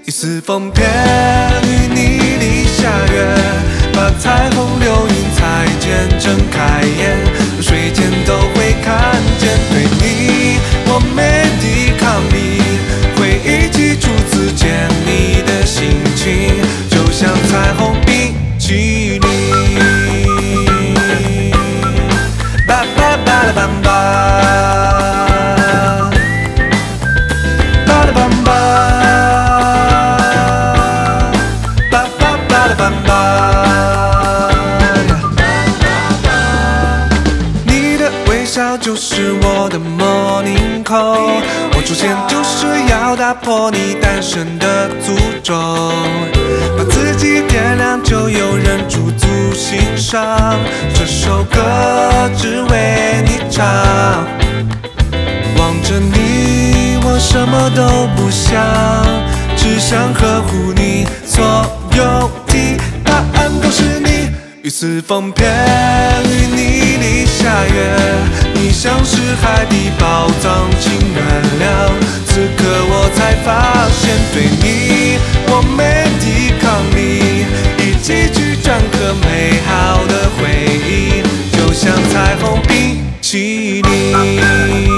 一丝风片与你立下约，把彩虹流云裁剪成开眼，睡前都会看见。对你，我没抵抗力，会一起初次见你的心情，就像彩虹冰淇淋。巴巴巴拉邦巴。你的微笑就是我的 morning call， 我出现就是要打破你单身的诅咒，把自己点亮就有人驻足欣赏，这首歌只为你唱。望着你，我什么都不想，只想呵护你所有的答案都是你。雨丝风片与你立下约，你像是海底宝藏，请原谅。此刻我才发现，对你我没抵抗力，一起去篆刻美好的回忆，就像彩虹冰淇淋。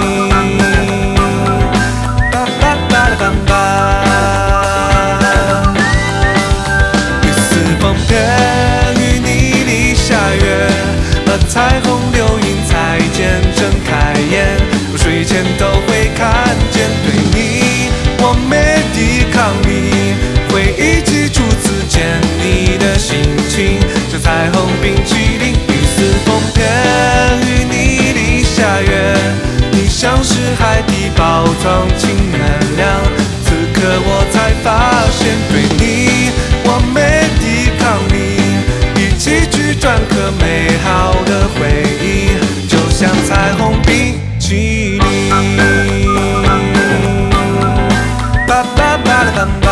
彩虹流云裁剪成开眼，我睡前都会看见。对你，我没抵抗力，会一起初次见你的心情，像彩虹冰淇淋。雨丝风片与你立下约，你像是海底宝藏，请原谅。此刻我才发现，对你我没抵抗力，一起去篆刻美好的回忆，就像彩虹冰淇淋。巴巴巴拉邦。